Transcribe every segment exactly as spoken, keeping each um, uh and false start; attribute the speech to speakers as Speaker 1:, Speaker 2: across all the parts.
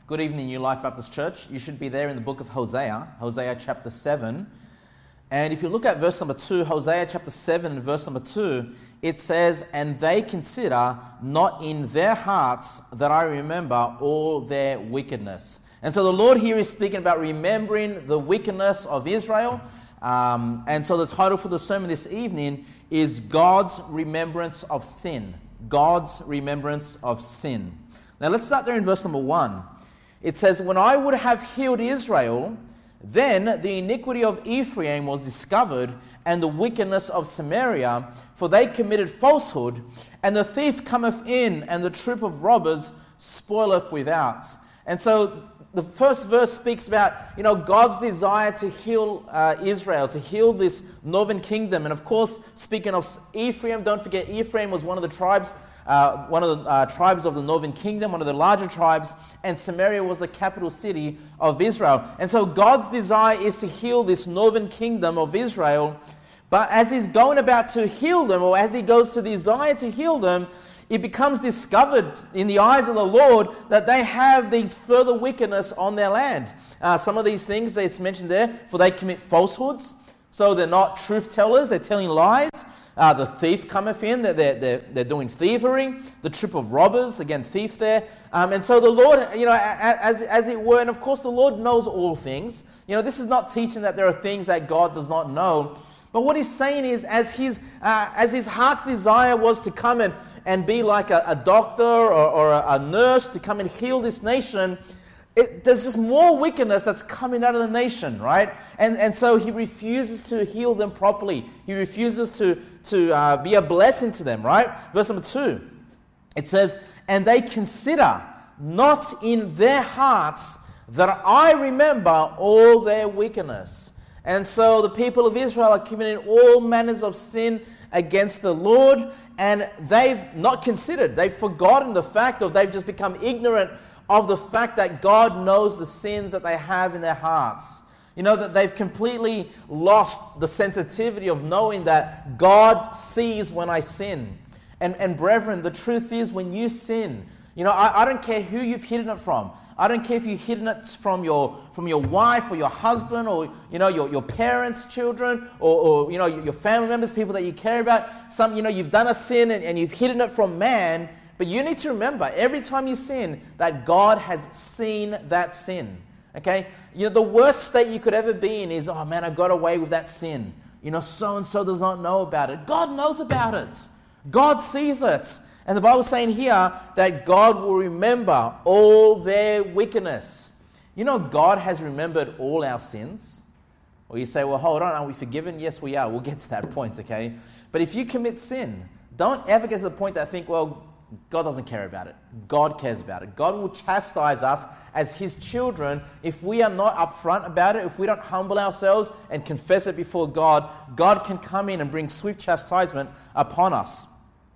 Speaker 1: Good evening, New Life Baptist Church. You should be there in the book of Hosea, Hosea chapter seven. And if you look at verse number two, Hosea chapter seven and verse number two, it says, "And they consider not in their hearts that I remember all their wickedness." And so the Lord here is speaking about remembering the wickedness of Israel. Um, and so the title for the sermon this evening is God's Remembrance of Sin. God's Remembrance of Sin. Now let's start there in verse number one. It says, "When I would have healed Israel, then the iniquity of Ephraim was discovered, and the wickedness of Samaria, for they committed falsehood, and the thief cometh in, and the troop of robbers spoileth without." And so the first verse speaks about, you know, God's desire to heal uh, Israel, to heal this northern kingdom. And of course, speaking of Ephraim, don't forget Ephraim was one of the tribes, uh, one of the uh, tribes of the northern kingdom, one of the larger tribes, and Samaria was the capital city of Israel. And so God's desire is to heal this northern kingdom of Israel. But as he's going about to heal them, or as he goes to desire to heal them, it becomes discovered in the eyes of the Lord that they have these further wickedness on their land. Uh, some of these things that it's mentioned there, for they commit falsehoods, so they're not truth tellers, they're telling lies. Uh, the thief cometh in, they're, they're, they're doing thievery. The troop of robbers, again, thief there. Um, and so the Lord, you know, as, as it were, and of course the Lord knows all things. You know, this is not teaching that there are things that God does not know. But what he's saying is, as his uh, as his heart's desire was to come and, and be like a, a doctor or, or a, a nurse to come and heal this nation, it, there's just more wickedness that's coming out of the nation, right? And and so he refuses to heal them properly. He refuses to, to uh, be a blessing to them, right? Verse number two, it says, "And they consider not in their hearts that I remember all their wickedness." And so the people of Israel are committing all manners of sin against the Lord, and they've not considered, they've forgotten the fact, or they've just become ignorant of the fact that God knows the sins that they have in their hearts. You know, that they've completely lost the sensitivity of knowing that God sees when I sin. And, and brethren, the truth is, when you sin, you know, I, I don't care who you've hidden it from. I don't care if you've hidden it from your from your wife or your husband or, you know, your, your parents' children or, or, you know, your family members, people that you care about. Some, you know, you've done a sin and, and you've hidden it from man. But you need to remember, every time you sin, that God has seen that sin. Okay? You know, the worst state you could ever be in is, oh man, I got away with that sin. You know, so-and-so does not know about it. God knows about it. God sees it. And the Bible is saying here that God will remember all their wickedness. You know, God has remembered all our sins. Or you say, well, hold on, are we forgiven? Yes, we are. We'll get to that point, okay? But if you commit sin, don't ever get to the point that think, well, God doesn't care about it. God cares about it. God will chastise us as His children if we are not upfront about it, if we don't humble ourselves and confess it before God. God can come in and bring swift chastisement upon us.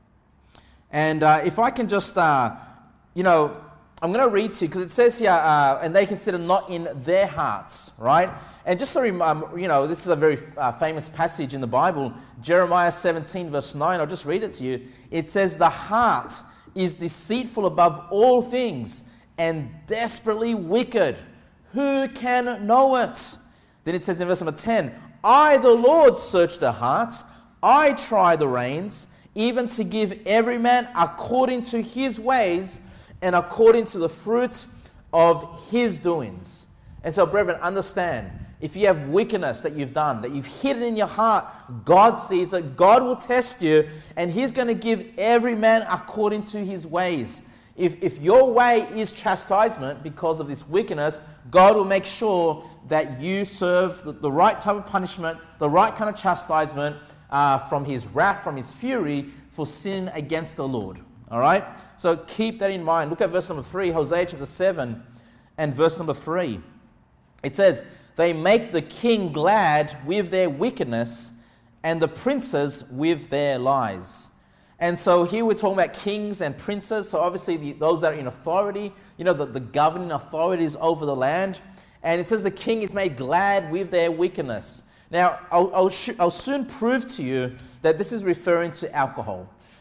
Speaker 1: And uh, if I can just, uh, you know, I'm going to read to you, because it says here, uh, and they consider not in their hearts, right? And just so, um, you know, this is a very uh, famous passage in the Bible, Jeremiah seventeen, verse nine. I'll just read it to you. It says, "The heart is deceitful above all things and desperately wicked. Who can know it?" Then it says in verse number ten, "I, the Lord, search the hearts. I try the reins, even to give every man according to his ways and according to the fruit of his doings." And so, brethren, understand, if you have wickedness that you've done, that you've hidden in your heart, God sees it, God will test you, and He's going to give every man according to his ways. If, if your way is chastisement because of this wickedness, God will make sure that you serve the, the right type of punishment, the right kind of chastisement, Uh, from His wrath, from His fury for sin against the Lord. All right? So keep that in mind. Look at verse number three, Hosea chapter seven and verse number three. It says, "They make the king glad with their wickedness and the princes with their lies." And so here we're talking about kings and princes. So obviously the, those that are in authority, you know, the, the governing authorities over the land. And it says the king is made glad with their wickedness. Now, I'll, I'll, sh- I'll soon prove to you that this is referring to alcohol.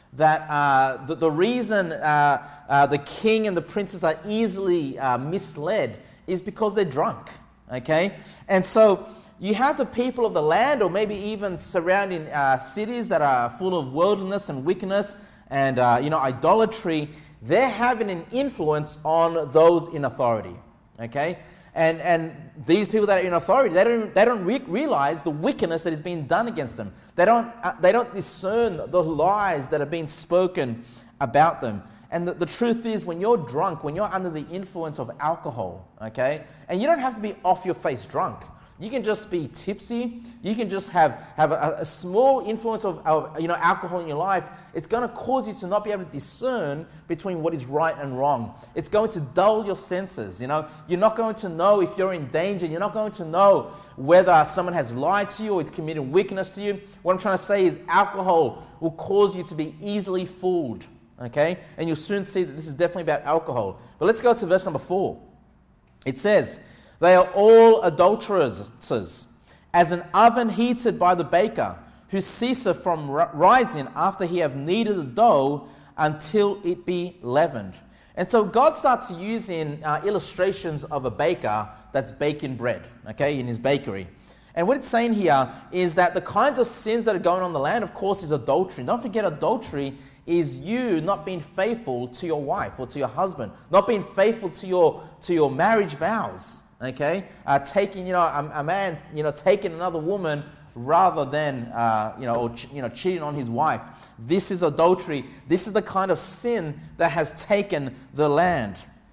Speaker 1: that uh, the, the reason uh, uh, the king and the princess are easily uh, misled is because they're drunk, okay? And so you have the people of the land, or maybe even surrounding uh, cities that are full of worldliness and wickedness and uh, you know, idolatry. They're having an influence on those in authority, okay? And and these people that are in authority, they don't they don't re- realize the wickedness that is being done against them. They don't uh, they don't discern the lies that are being spoken about them. And the, the truth is, when you're drunk, when you're under the influence of alcohol, okay, and you don't have to be off your face drunk. You can just be tipsy. You can just have, have a, a small influence of, of you know alcohol in your life. It's going to cause you to not be able to discern between what is right and wrong. It's going to dull your senses. You know, you're not going to know if you're in danger. You're not going to know whether someone has lied to you or is committing wickedness to you. What I'm trying to say is, alcohol will cause you to be easily fooled. Okay, and you'll soon see that this is definitely about alcohol. But let's go to verse number four. It says, "They are all adulteresses, as an oven heated by the baker, who ceaseth from rising after he have kneaded the dough until it be leavened." And so God starts using uh, illustrations of a baker that's baking bread, okay, in his bakery. And what it's saying here is that the kinds of sins that are going on in the land, of course, is adultery. Don't forget, adultery is you not being faithful to your wife or to your husband, not being faithful to your to your marriage vows. Okay, uh, taking you know a, a man you know taking another woman rather than uh, you know or ch- you know cheating on his wife. This is adultery. This is the kind of sin that has taken the land.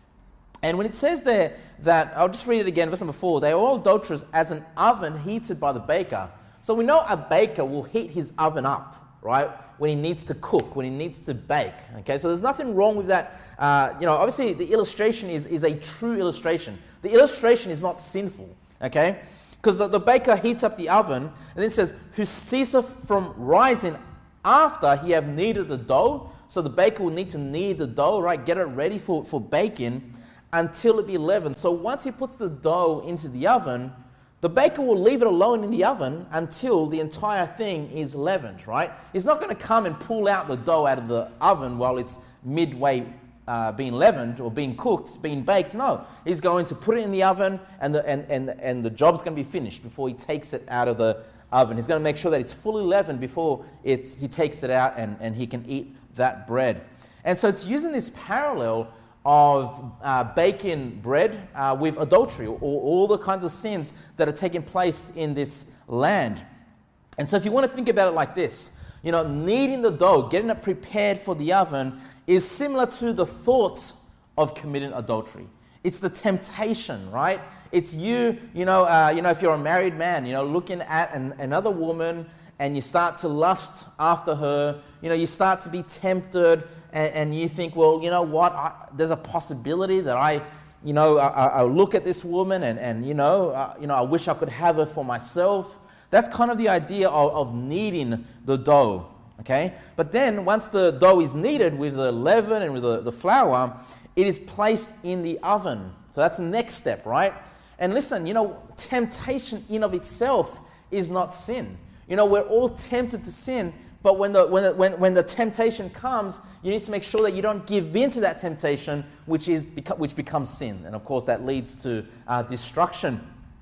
Speaker 1: And when it says there that, I'll just read it again, verse number four, "They are all adulterers, as an oven heated by the baker." So we know a baker will heat his oven up, right, when he needs to cook, when he needs to bake. Okay, so there's nothing wrong with that. Uh, you know, obviously the illustration is, is a true illustration. The illustration is not sinful, okay? Because the, the baker heats up the oven, and then it says, "who ceaseth from rising after he have kneaded the dough." So the baker will need to knead the dough, right, get it ready for, for baking, until it be leavened. So once he puts the dough into the oven, the baker will leave it alone in the oven until the entire thing is leavened, right? He's not going to come and pull out the dough out of the oven while it's midway uh, being leavened or being cooked, being baked. No, he's going to put it in the oven, and the and and and the job's going to be finished before he takes it out of the oven. He's going to make sure that it's fully leavened before it's he takes it out and, and he can eat that bread. And so it's using this parallel of uh, baking bread uh, with adultery, or, or all the kinds of sins that are taking place in this land. And so if you want to think about it like this, you know, kneading the dough, getting it prepared for the oven, is similar to the thoughts of committing adultery. It's the temptation, right? It's you, you know, uh, you know, if you're a married man, you know, looking at an, another woman, and you start to lust after her, you know, you start to be tempted, and, and you think, well, you know what, I, there's a possibility that I, you know, I, I look at this woman and, and you know, uh, you know, I wish I could have her for myself. That's kind of the idea of, of kneading the dough, okay? But then once the dough is kneaded with the leaven and with the, the flour, it is placed in the oven. So that's the next step, right? And listen, you know, temptation in of itself is not sin. You know, we're all tempted to sin, but when the when the, when when the temptation comes, you need to make sure that you don't give in to that temptation, which is which becomes sin, and of course that leads to uh, destruction.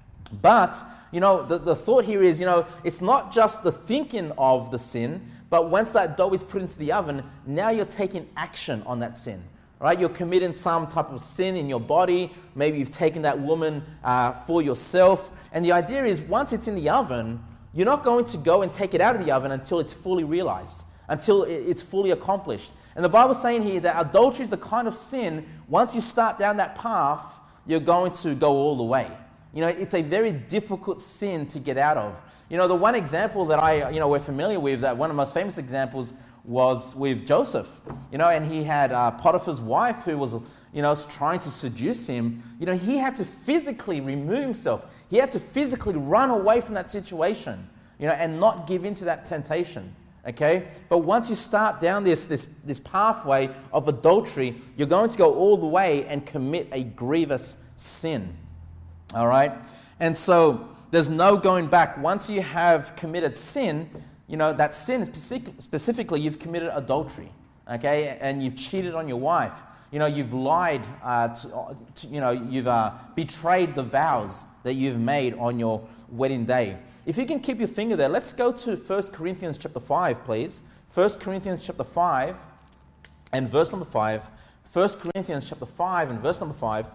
Speaker 1: But you know, the, the thought here is, you know, it's not just the thinking of the sin, but once that dough is put into the oven, now you're taking action on that sin. Right? You're committing some type of sin in your body. Maybe you've taken that woman uh, for yourself, and the idea is, once it's in the oven, you're not going to go and take it out of the oven until it's fully realized, until it's fully accomplished. And the Bible's saying here that adultery is the kind of sin, once you start down that path, you're going to go all the way. You know, it's a very difficult sin to get out of. You know, the one example that I, you know, we're familiar with, that one of the most famous examples was with Joseph. You know, and he had uh, Potiphar's wife who was, you know, trying to seduce him. You know, he had to physically remove himself. He had to physically run away from that situation, you know, and not give in to that temptation. Okay? But once you start down this, this, this pathway of adultery, you're going to go all the way and commit a grievous sin. All right? And so there's no going back. Once you have committed sin, you know, that sin, specific, specifically, you've committed adultery, okay, and you've cheated on your wife. You know, you've lied, uh, to, to, you know, you've uh, betrayed the vows that you've made on your wedding day. If you can keep your finger there, let's go to First Corinthians chapter five, please. First Corinthians chapter five and verse number five. First Corinthians chapter five and verse number five.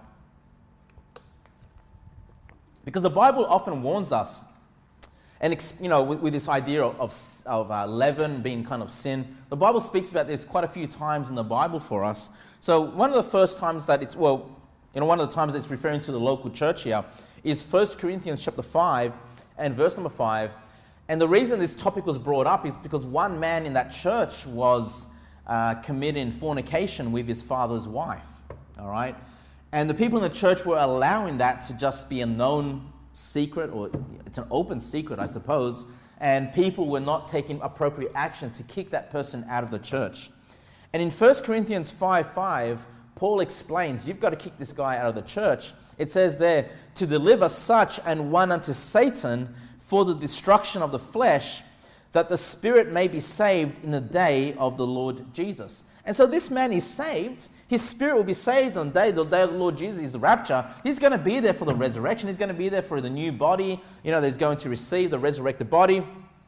Speaker 1: Because the Bible often warns us, and you know, with, with this idea of, of, of uh, leaven being kind of sin, the Bible speaks about this quite a few times in the Bible for us. So one of the first times that it's, well, you know, one of the times it's referring to the local church here is First Corinthians chapter five and verse number five. And the reason this topic was brought up is because one man in that church was uh, committing fornication with his father's wife, all right? And the people in the church were allowing that to just be a known secret, or it's an open secret, I suppose, and people were not taking appropriate action to kick that person out of the church. And in First Corinthians five five, Paul explains, you've got to kick this guy out of the church. It says there, to deliver such an one unto Satan for the destruction of the flesh, that the spirit may be saved in the day of the Lord Jesus. And so this man is saved. His spirit will be saved on the day, the day of the Lord Jesus, is the rapture. He's going to be there for the resurrection. He's going to be there for the new body. You know, he's going to receive the resurrected body.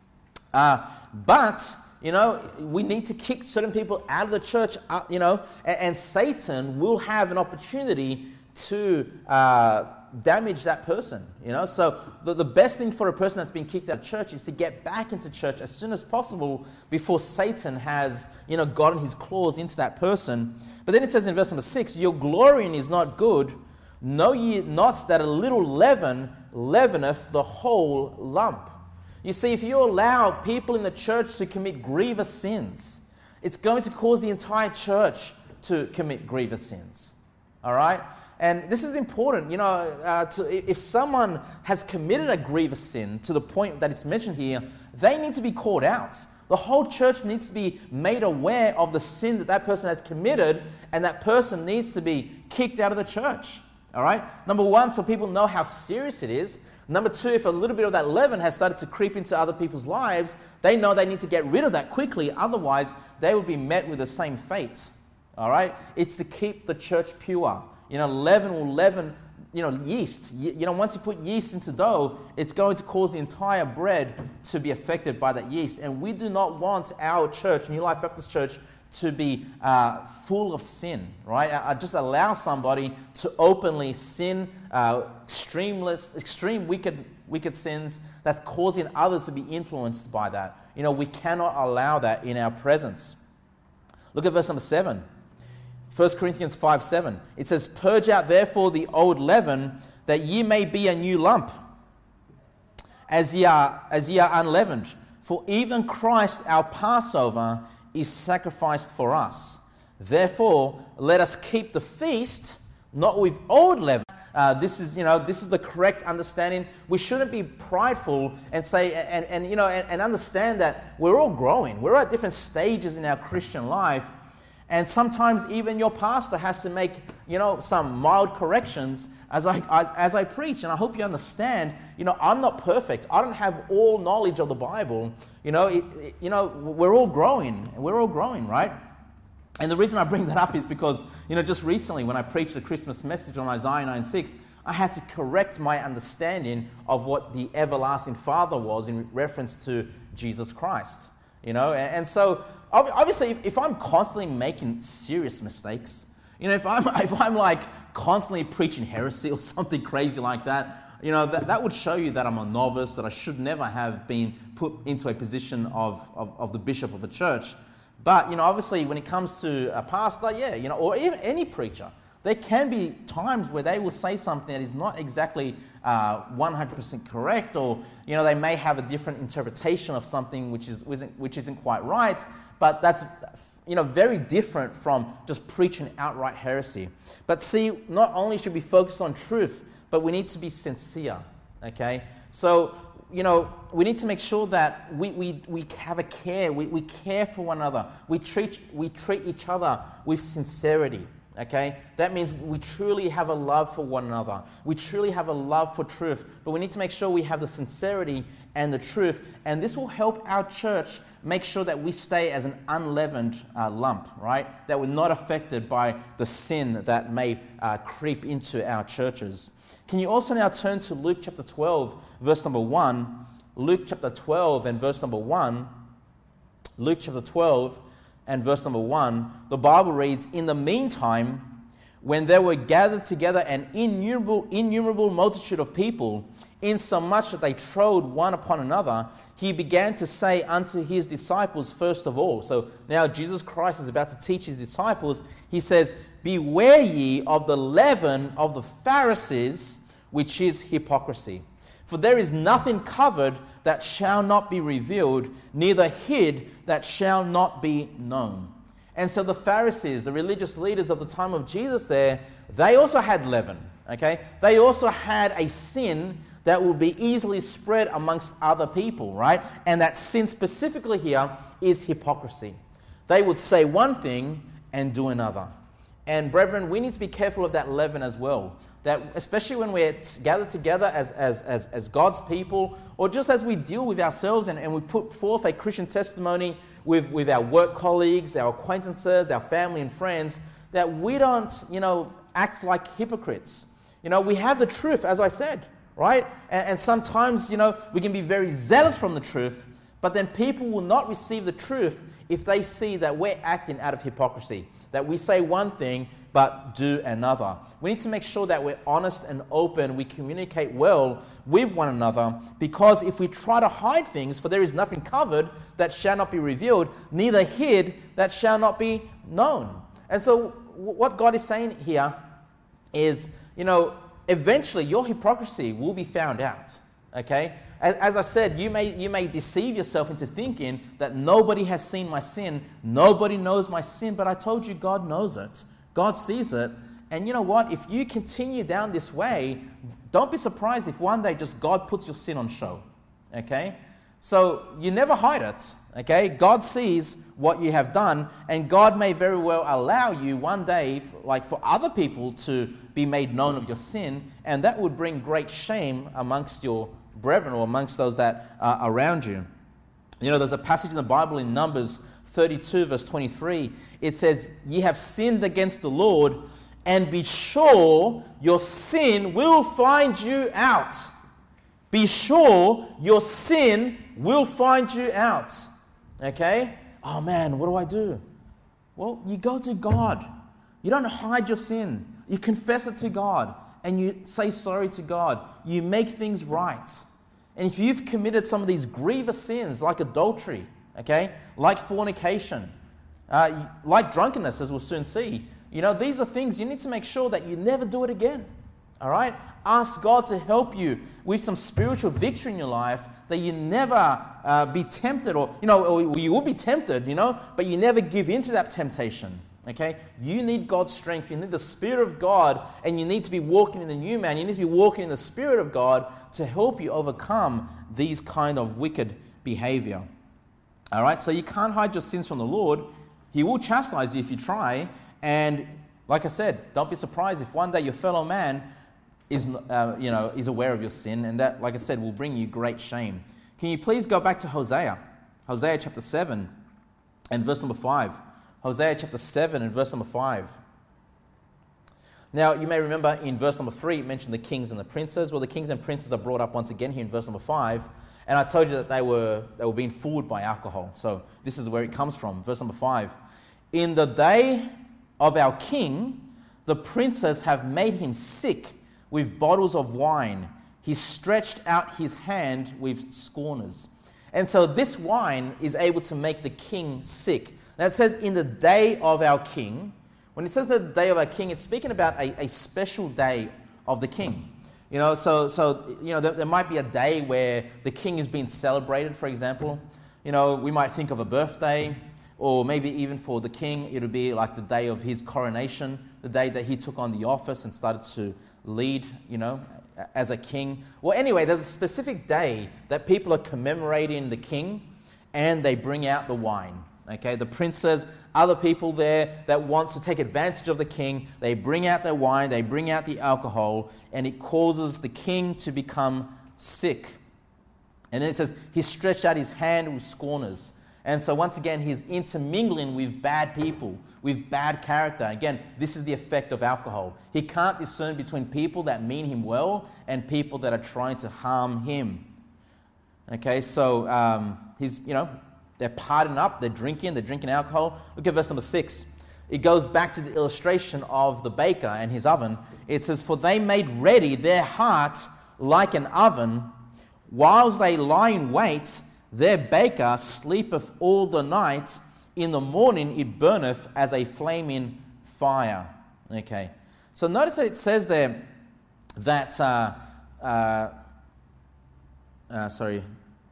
Speaker 1: Uh, but, you know, we need to kick certain people out of the church, uh, you know, and, and Satan will have an opportunity to uh, damage that person, you know. So the, the best thing for a person that's been kicked out of church is to get back into church as soon as possible before Satan has, you know, gotten his claws into that person. But then it says in verse number six, your glorying is not good. Know ye not that a little leaven leaveneth the whole lump? You see, if you allow people in the church to commit grievous sins, it's going to cause the entire church to commit grievous sins, all right? And this is important, you know, uh, to, if someone has committed a grievous sin to the point that it's mentioned here, they need to be called out. The whole church needs to be made aware of the sin that that person has committed, and that person needs to be kicked out of the church, all right? Number one, so people know how serious it is. Number two, if a little bit of that leaven has started to creep into other people's lives, they know they need to get rid of that quickly, otherwise they will be met with the same fate, all right? It's to keep the church pure. You know, leaven will leaven, you know, yeast. You, you know, once you put yeast into dough, it's going to cause the entire bread to be affected by that yeast. And we do not want our church, New Life Baptist Church, to be uh, full of sin, right? I, I just allow somebody to openly sin, uh, extremeless, extreme wicked, wicked sins that's causing others to be influenced by that. You know, we cannot allow that in our presence. Look at verse number seven. First Corinthians five seven. It says, purge out therefore the old leaven, that ye may be a new lump, as ye are, as ye are unleavened. For even Christ our Passover is sacrificed for us. Therefore, let us keep the feast, not with old leaven. Uh, this is, you know, this is the correct understanding. We shouldn't be prideful and say, and, and you know, and, and understand that we're all growing. We're at different stages in our Christian life. And sometimes even your pastor has to make, you know, some mild corrections as I, I as I preach. And I hope you understand, you know, I'm not perfect. I don't have all knowledge of the Bible. You know, it, it, you know, we're all growing. We're all growing, right? And the reason I bring that up is because, you know, just recently when I preached the Christmas message on Isaiah nine six, I had to correct my understanding of what the everlasting Father was in reference to Jesus Christ. You know, and, and so obviously, if, if I'm constantly making serious mistakes, you know, if I'm if I'm like constantly preaching heresy or something crazy like that, you know, that, that would show you that I'm a novice, that I should never have been put into a position of, of, of the bishop of a church. But, you know, obviously when it comes to a pastor, yeah, you know, or even any preacher, there can be times where they will say something that is not exactly uh, one hundred percent correct, or, you know, they may have a different interpretation of something which is which isn't quite right, but that's, you know, very different from just preaching outright heresy. But see, not only should we focus on truth, but we need to be sincere, okay? So, you know, we need to make sure that we, we, we have a care, we, we care for one another, we treat, we treat each other with sincerity. Okay, that means we truly have a love for one another. We truly have a love for truth, but we need to make sure we have the sincerity and the truth. And this will help our church make sure that we stay as an unleavened uh, lump, right? That we're not affected by the sin that may uh, creep into our churches. Can you also now turn to Luke chapter twelve, verse number one? Luke chapter twelve and verse number one. Luke chapter twelve and verse number one, the Bible reads, "In the meantime, when there were gathered together an innumerable, innumerable multitude of people, insomuch that they trode one upon another, he began to say unto his disciples first of all." So now Jesus Christ is about to teach his disciples. He says, "Beware ye of the leaven of the Pharisees, which is hypocrisy. For there is nothing covered that shall not be revealed, neither hid that shall not be known." And so the Pharisees, the religious leaders of the time of Jesus there, they also had leaven, okay? They also had a sin that would be easily spread amongst other people, right? And that sin specifically here is hypocrisy. They would say one thing and do another. And brethren, we need to be careful of that leaven as well. That especially when we're gathered together as, as, as, as God's people, or just as we deal with ourselves and, and we put forth a Christian testimony with, with our work colleagues, our acquaintances, our family and friends, that we don't, you know, act like hypocrites. You know, we have the truth, as I said, right? And, and sometimes, you know, we can be very zealous from the truth, but then people will not receive the truth if they see that we're acting out of hypocrisy, that we say one thing but do another. We need to make sure that we're honest and open, we communicate well with one another, because if we try to hide things, for there is nothing covered that shall not be revealed, neither hid that shall not be known. And so what God is saying here is, you know, eventually your hypocrisy will be found out. Okay? As, as I said, you may you may deceive yourself into thinking that nobody has seen my sin, nobody knows my sin, but I told you God knows it. God sees it. And you know what? If you continue down this way, don't be surprised if one day just God puts your sin on show. Okay? So you never hide it. Okay? God sees what you have done, and God may very well allow you one day, like for other people to be made known of your sin, and that would bring great shame amongst your brethren or amongst those that are around you. You know, there's a passage in the Bible in Numbers thirty-two, verse twenty-three. It says, "Ye have sinned against the Lord, and be sure your sin will find you out." Be sure your sin will find you out. Okay? Oh man, what do I do? Well, you go to God. You don't hide your sin. You confess it to God, and you say sorry to God. You make things right. And if you've committed some of these grievous sins like adultery, okay, like fornication, uh, like drunkenness, as we'll soon see, you know, these are things you need to make sure that you never do it again. All right? Ask God to help you with some spiritual victory in your life, that you never uh, be tempted, or, you know, or you will be tempted, you know, but you never give in to that temptation. Okay? You need God's strength. You need the Spirit of God, and you need to be walking in the new man. You need to be walking in the Spirit of God to help you overcome these kind of wicked behavior. All right? So you can't hide your sins from the Lord. He will chastise you if you try. And like I said, don't be surprised if one day your fellow man is, uh, you know, is aware of your sin, and that, like I said, will bring you great shame. Can you please go back to Hosea? Hosea chapter seven and verse number five. Hosea chapter seven and verse number five. Now, you may remember in verse number three, it mentioned the kings and the princes. Well, the kings and princes are brought up once again here in verse number five. And I told you that they were, they were being fooled by alcohol. So this is where it comes from. Verse number five. "In the day of our king, the princes have made him sick with bottles of wine. He stretched out his hand with scorners." And so this wine is able to make the king sick. Now it says, "in the day of our king." When it says the day of our king, it's speaking about a, a special day of the king. You know, so, so you know, there, there might be a day where the king is being celebrated, for example. You know, we might think of a birthday, or maybe even for the king, it would be like the day of his coronation, the day that he took on the office and started to lead, you know, as a king. Well, anyway, there's a specific day that people are commemorating the king, and they bring out the wine. Okay, the princes, other people there that want to take advantage of the king, they bring out their wine, they bring out the alcohol, and it causes the king to become sick. And then it says, he stretched out his hand with scorners. And so once again, he's intermingling with bad people, with bad character. Again, this is the effect of alcohol. He can't discern between people that mean him well and people that are trying to harm him. Okay, so um, he's, you know, they're partying up, they're drinking, they're drinking alcohol. Look at verse number six. It goes back to the illustration of the baker and his oven. It says, for they made ready their hearts like an oven, whilst they lie in wait, their baker sleepeth all the night. In the morning it burneth as a flaming fire. Okay. So notice that it says there that, uh, uh, uh, sorry.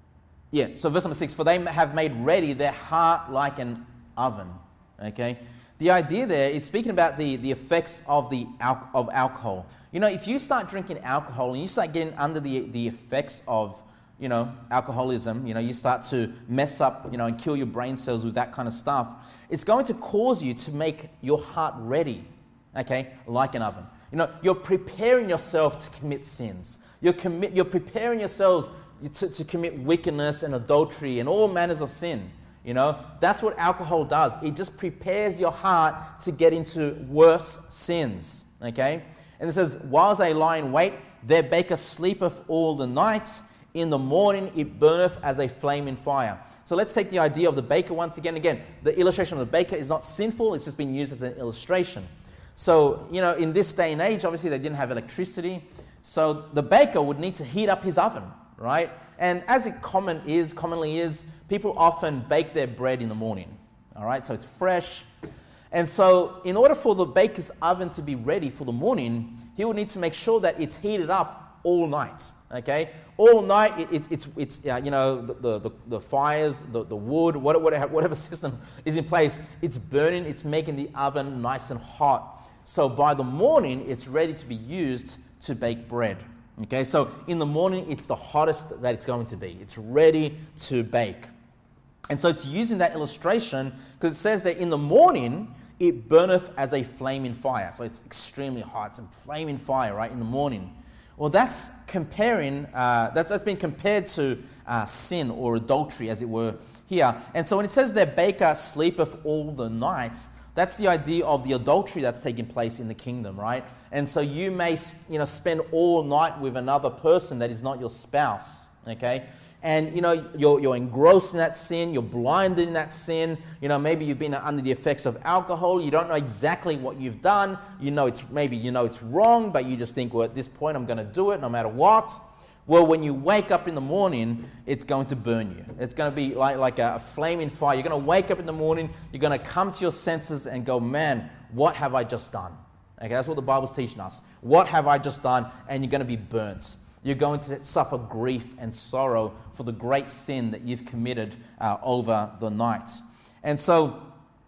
Speaker 1: Yeah, so verse number six, for they have made ready their heart like an oven. Okay. The idea there is speaking about the, the effects of the al- of alcohol. You know, if you start drinking alcohol and you start getting under the, the effects of, you know, alcoholism, you know, you start to mess up, you know, and kill your brain cells with that kind of stuff, it's going to cause you to make your heart ready, okay, like an oven. You know, you're preparing yourself to commit sins. You're, commit, you're preparing yourselves to, to commit wickedness and adultery and all manners of sin. You know, that's what alcohol does. It just prepares your heart to get into worse sins, okay? And it says, whilst they lie in wait, their baker sleepeth all the night. In the morning it burneth as a flaming fire. So let's take the idea of the baker once again. Again, the illustration of the baker is not sinful. It's just been used as an illustration. So, you know, in this day and age, obviously they didn't have electricity. So the baker would need to heat up his oven, right? And as it common is, commonly is, people often bake their bread in the morning, all right? So it's fresh. And so in order for the baker's oven to be ready for the morning, he would need to make sure that it's heated up all night, okay? All night, it, it, it's, it's uh, you know, the, the, the fires, the, the wood, whatever, whatever system is in place, it's burning, it's making the oven nice and hot. So by the morning, it's ready to be used to bake bread. Okay, so in the morning, it's the hottest that it's going to be. It's ready to bake. And so it's using that illustration because it says that in the morning, it burneth as a flaming fire. So it's extremely hot. It's a flaming fire, right, in the morning. Well, that's comparing, uh, that's, that's been compared to uh, sin or adultery, as it were, here. And so when it says that baker sleepeth all the nights, that's the idea of the adultery that's taking place in the kingdom, right? And so you may, you know, spend all night with another person that is not your spouse, okay? And, you know, you're, you're engrossed in that sin, you're blinded in that sin. You know, maybe you've been under the effects of alcohol, you don't know exactly what you've done. You know, it's maybe you know it's wrong, but you just think, well, at this point I'm going to do it no matter what. Well, when you wake up in the morning, it's going to burn you. It's going to be like, like a, a flaming fire. You're going to wake up in the morning, you're going to come to your senses and go, man, what have I just done? Okay, that's what the Bible's teaching us. What have I just done? And you're going to be burnt. You're going to suffer grief and sorrow for the great sin that you've committed uh, over the night. And so,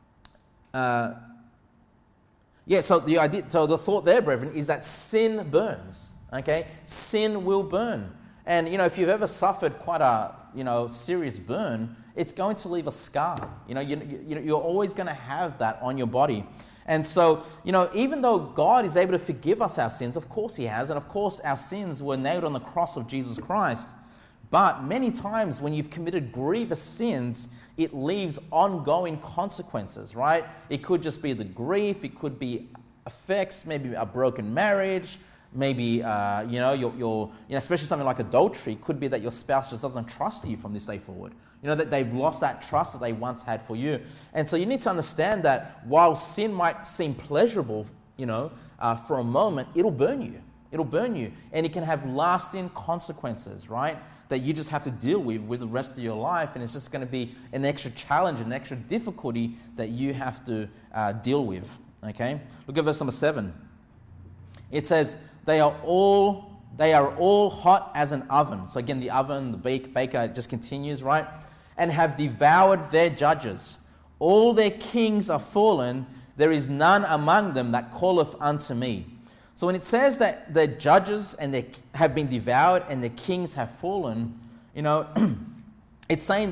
Speaker 1: uh, yeah, so the idea, so the thought there, brethren, is that sin burns. Okay, sin will burn. And, you know, if you've ever suffered quite a, you know, serious burn, it's going to leave a scar. You know, you, you, you're always going to have that on your body. And so, you know, even though God is able to forgive us our sins, of course he has, and of course our sins were nailed on the cross of Jesus Christ, but many times when you've committed grievous sins, it leaves ongoing consequences, right? It could just be the grief, it could be effects, maybe a broken marriage, maybe, uh, you know, your, your, you know, especially something like adultery, could be that your spouse just doesn't trust you from this day forward. You know, that they've lost that trust that they once had for you. And so you need to understand that while sin might seem pleasurable, you know, uh, for a moment, it'll burn you. It'll burn you. And it can have lasting consequences, right? That you just have to deal with with the rest of your life. And it's just going to be an extra challenge, an extra difficulty that you have to uh, deal with. Okay? Look at verse number seven. It says, They are all they are all hot as an oven. So again, the oven, the bake, baker just continues, right? And have devoured their judges. All their kings are fallen. There is none among them that calleth unto me. So when it says that the judges and they have been devoured and the kings have fallen, you know, it's saying that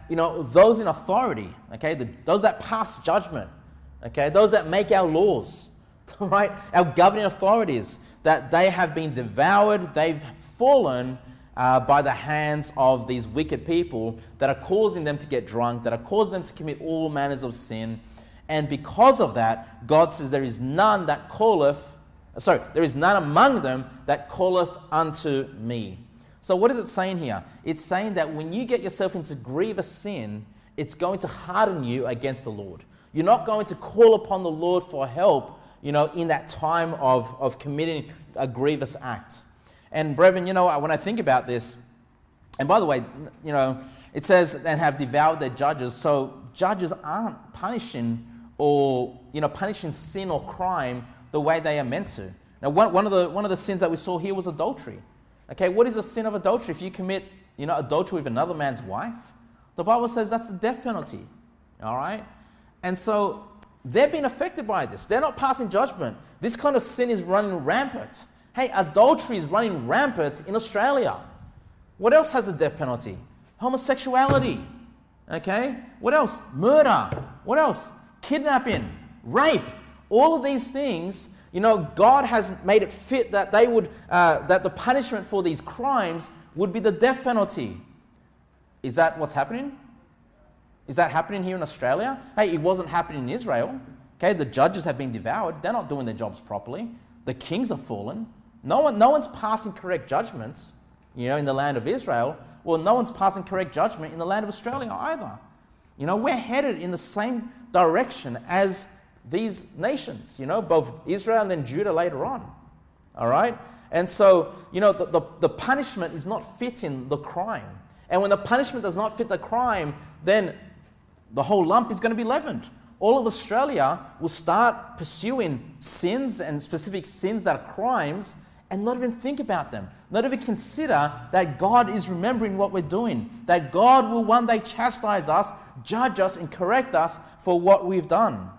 Speaker 1: you know, those in authority, okay, the, those that pass judgment, okay, those that make our laws, right, our governing authorities, that they have been devoured, they've fallen uh, by the hands of these wicked people that are causing them to get drunk, that are causing them to commit all manners of sin. And because of that, God says there is none that calleth, sorry, there is none among them that calleth unto me. So what is it saying here? It's saying that when you get yourself into grievous sin, it's going to harden you against the Lord. You're not going to call upon the Lord for help, you know, in that time of, of committing a grievous act. And brethren, you know, when I think about this, and by the way, you know, it says, and have devoured their judges. So judges aren't punishing or, you know, punishing sin or crime the way they are meant to. Now, one, one of the one of the sins that we saw here was adultery. Okay, what is the sin of adultery? If you commit, you know, adultery with another man's wife, the Bible says that's the death penalty. All right? And so they're being affected by this. They're not passing judgment. This kind of sin is running rampant. Hey, adultery is running rampant in Australia. What else has the death penalty? Homosexuality. Okay? What else? Murder. What else? Kidnapping. Rape. All of these things, you know, God has made it fit that they would, uh, that the punishment for these crimes would be the death penalty. Is that what's happening? Is that happening here in Australia? Hey, it wasn't happening in Israel. Okay, the judges have been devoured. They're not doing their jobs properly. The kings have fallen. No one, no one's passing correct judgments, you know, in the land of Israel. Well, no one's passing correct judgment in the land of Australia either. You know, we're headed in the same direction as these nations, you know, both Israel and then Judah later on. All right? And so, you know, the, the, the punishment is not fitting the crime. And when the punishment does not fit the crime, then the whole lump is going to be leavened. All of Australia will start pursuing sins and specific sins that are crimes and not even think about them. Not even consider that God is remembering what we're doing. That God will one day chastise us, judge us, and correct us for what we've done.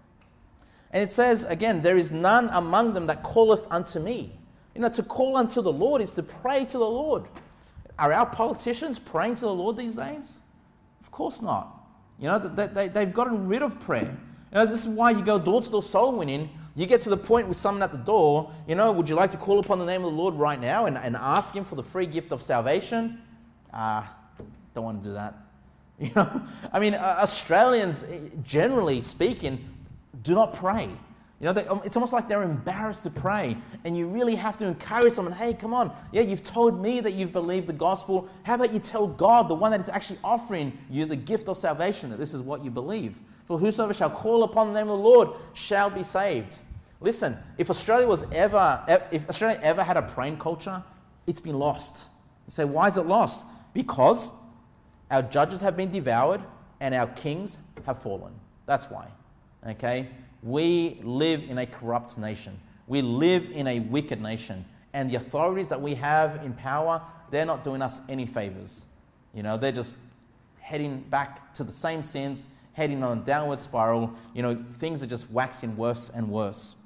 Speaker 1: And it says, again, there is none among them that calleth unto me. You know, to call unto the Lord is to pray to the Lord. Are our politicians praying to the Lord these days? Of course not. You know, they, they, they've gotten rid of prayer. You know, this is why you go door-to-door soul winning. You get to the point with someone at the door, you know, would you like to call upon the name of the Lord right now and, and ask Him for the free gift of salvation? Ah, uh, don't want to do that. You know, I mean, uh, Australians, generally speaking, do not pray. You know, they, um, it's almost like they're embarrassed to pray. And you really have to encourage someone, hey, come on. Yeah, you've told me that you've believed the gospel. How about you tell God, the one that is actually offering you the gift of salvation, that this is what you believe? For whosoever shall call upon the name of the Lord shall be saved. Listen, if Australia was ever, if Australia ever had a praying culture, it's been lost. You say, why is it lost? Because our judges have been devoured and our kings have fallen. That's why. Okay? We live in a corrupt nation. We live in a wicked nation. And the authorities that we have in power, they're not doing us any favors. You know, they're just heading back to the same sins, heading on a downward spiral. You know, things are just waxing worse and worse.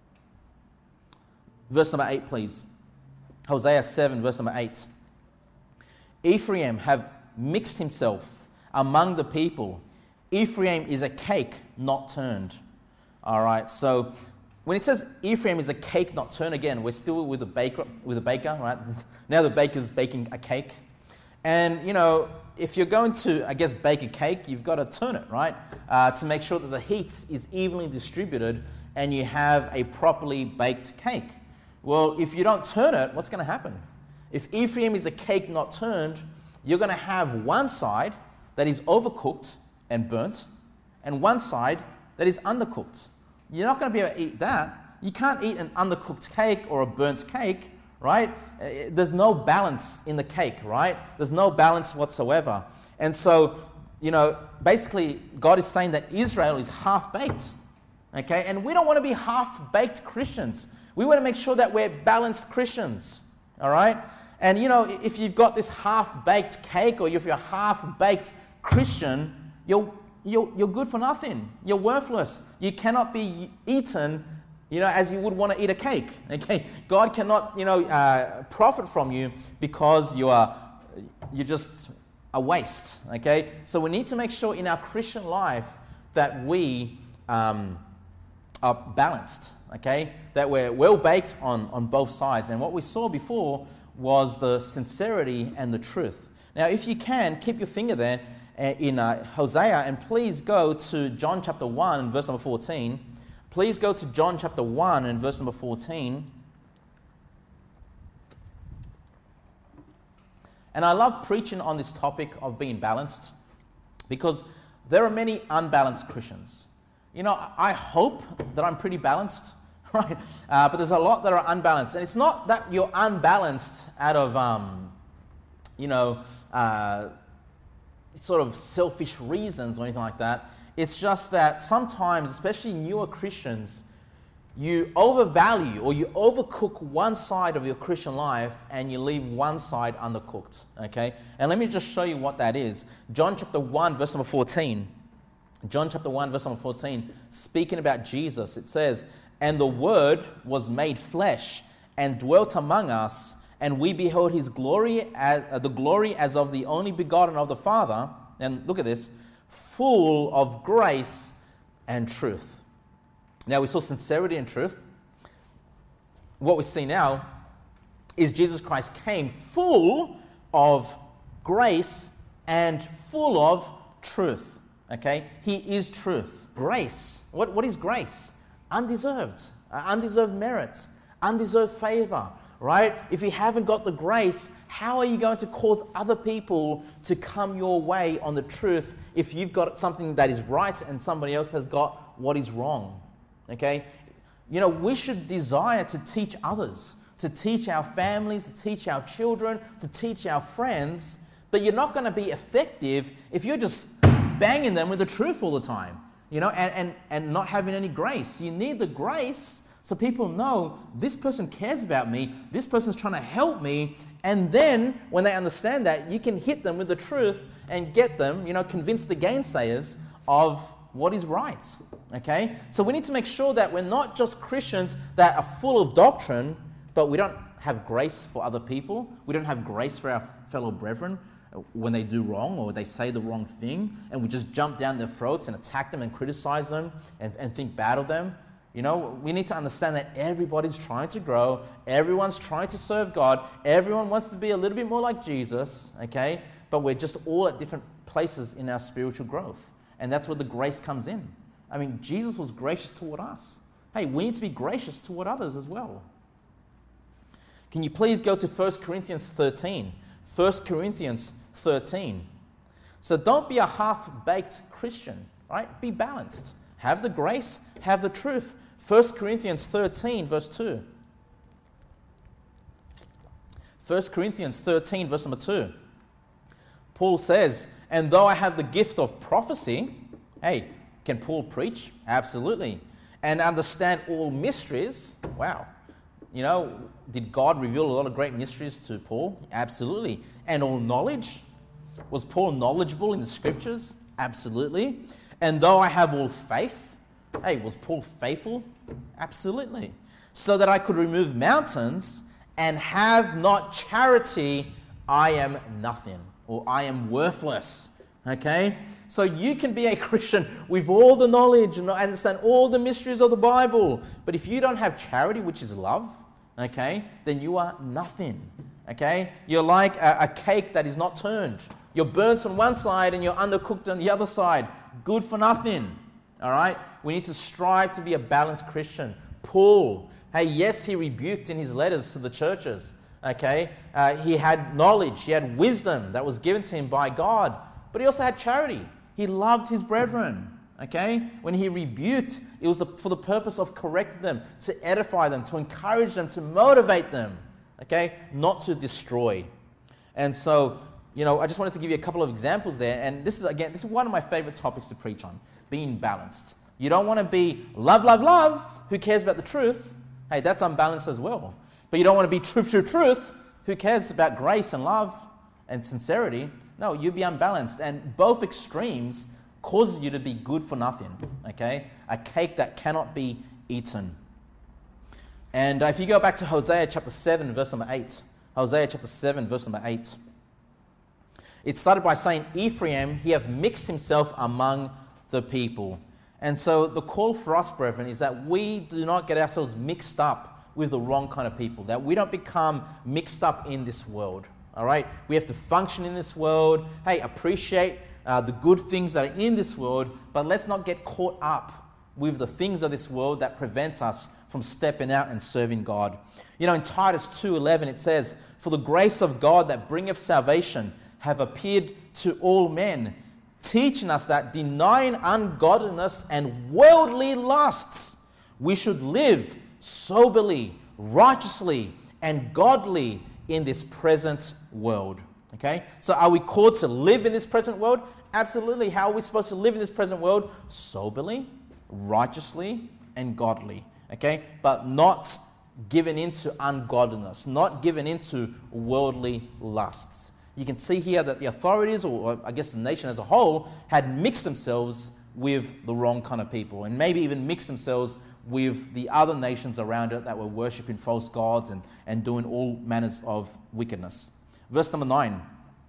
Speaker 1: Verse number eight, please. Hosea seven, verse number eight. Ephraim have mixed himself among the people. Ephraim is a cake not turned. All right, so when it says Ephraim is a cake not turned, again, we're still with a baker, with a baker, right? Now the baker's baking a cake. And, you know, if you're going to, I guess, bake a cake, you've got to turn it, right? Uh, to make sure that the heat is evenly distributed and you have a properly baked cake. Well, if you don't turn it, what's going to happen? If Ephraim is a cake not turned, you're going to have one side that is overcooked and burnt, and one side that is undercooked. You're not going to be able to eat that. You can't eat an undercooked cake or a burnt cake, right? There's no balance in the cake, right? There's no balance whatsoever. And so, you know, basically God is saying that Israel is half-baked, okay? And we don't want to be half-baked Christians. We want to make sure that we're balanced Christians, all right? And, you know, if you've got this half-baked cake or if you're a half-baked Christian, you're You're, you're good for nothing. You're worthless. You cannot be eaten, you know, as you would want to eat a cake. Okay, God cannot, you know, uh, profit from you because you are, you're just, a waste, okay? So we need to make sure in our Christian life that we um, are balanced, okay? That we're well-baked on, on both sides. And what we saw before was the sincerity and the truth. Now, if you can, keep your finger there in uh, Hosea, and please go to John chapter one, verse number fourteen. Please go to John chapter one and verse number fourteen. And I love preaching on this topic of being balanced because there are many unbalanced Christians. You know, I hope that I'm pretty balanced, right? Uh, but there's a lot that are unbalanced. And it's not that you're unbalanced out of, um, you know, uh, sort of selfish reasons or anything like that. It's just that sometimes, especially newer Christians, you overvalue or you overcook one side of your Christian life and you leave one side undercooked, okay? And let me just show you what that is. John chapter one, verse number fourteen. John chapter one, verse number fourteen, speaking about Jesus, it says, "And the Word was made flesh and dwelt among us, and we beheld his glory, as, uh, the glory as of the only begotten of the Father." And look at this, "full of grace and truth." Now, we saw sincerity and truth. What we see now is Jesus Christ came full of grace and full of truth. Okay? He is truth. Grace. What, what is grace? Undeserved. Uh, undeserved merit. Undeserved favor. Right? If you haven't got the grace, how are you going to cause other people to come your way on the truth if you've got something that is right and somebody else has got what is wrong? Okay, you know, we should desire to teach others, to teach our families, to teach our children, to teach our friends, but you're not going to be effective if you're just banging them with the truth all the time, you know, and, and, and not having any grace. You need the grace so people know this person cares about me, this person's trying to help me, and then when they understand that, you can hit them with the truth and get them, you know, convince the gainsayers of what is right. Okay? So we need to make sure that we're not just Christians that are full of doctrine, but we don't have grace for other people. We don't have grace for our fellow brethren when they do wrong or they say the wrong thing, and we just jump down their throats and attack them and criticize them and, and think bad of them. You know, we need to understand that everybody's trying to grow. Everyone's trying to serve God. Everyone wants to be a little bit more like Jesus, okay? But we're just all at different places in our spiritual growth. And that's where the grace comes in. I mean, Jesus was gracious toward us. Hey, we need to be gracious toward others as well. Can you please go to First Corinthians thirteen? First Corinthians thirteen. So don't be a half-baked Christian, right? Be balanced. Have the grace, have the truth. First Corinthians thirteen, verse two. First Corinthians thirteen, verse number two. Paul says, "And though I have the gift of prophecy," hey, can Paul preach? Absolutely. "And understand all mysteries." Wow. You know, did God reveal a lot of great mysteries to Paul? Absolutely. "And all knowledge." Was Paul knowledgeable in the scriptures? Absolutely. "And though I have all faith," hey, was Paul faithful? Absolutely. "So that I could remove mountains and have not charity, I am nothing," or "I am worthless." Okay? So you can be a Christian with all the knowledge and understand all the mysteries of the Bible, but if you don't have charity, which is love, okay, then you are nothing. Okay? You're like a, a cake that is not turned. You're burnt on one side and you're undercooked on the other side. Good for nothing. All right? We need to strive to be a balanced Christian. Paul, hey, yes, he rebuked in his letters to the churches. Okay? Uh, he had knowledge, he had wisdom that was given to him by God. But he also had charity. He loved his brethren, okay? When he rebuked, it was the, for the purpose of correcting them, to edify them, to encourage them, to motivate them, okay? Not to destroy. And so, you know, I just wanted to give you a couple of examples there. And this is, again, this is one of my favorite topics to preach on, being balanced. You don't want to be love, love, love. Who cares about the truth? Hey, that's unbalanced as well. But you don't want to be truth, truth, truth. Who cares about grace and love and sincerity? No, you'd be unbalanced. And both extremes causes you to be good for nothing, okay? A cake that cannot be eaten. And uh, if you go back to Hosea chapter seven, verse number eight. Hosea chapter seven, verse number eight. It started by saying, Ephraim, he have mixed himself among the people. And so the call for us, brethren, is that we do not get ourselves mixed up with the wrong kind of people, that we don't become mixed up in this world, all right? We have to function in this world. Hey, appreciate uh, the good things that are in this world, but let's not get caught up with the things of this world that prevents us from stepping out and serving God. You know, in Titus two eleven, it says, "For the grace of God that bringeth salvation have appeared to all men, teaching us that denying ungodliness and worldly lusts, we should live soberly, righteously, and godly in this present world." Okay? So are we called to live in this present world? Absolutely. How are we supposed to live in this present world? Soberly, righteously, and godly. Okay? But not given into ungodliness, not given into worldly lusts. You can see here that the authorities, or I guess the nation as a whole, had mixed themselves with the wrong kind of people, and maybe even mixed themselves with the other nations around it that were worshipping false gods and, and doing all manners of wickedness. Verse number nine.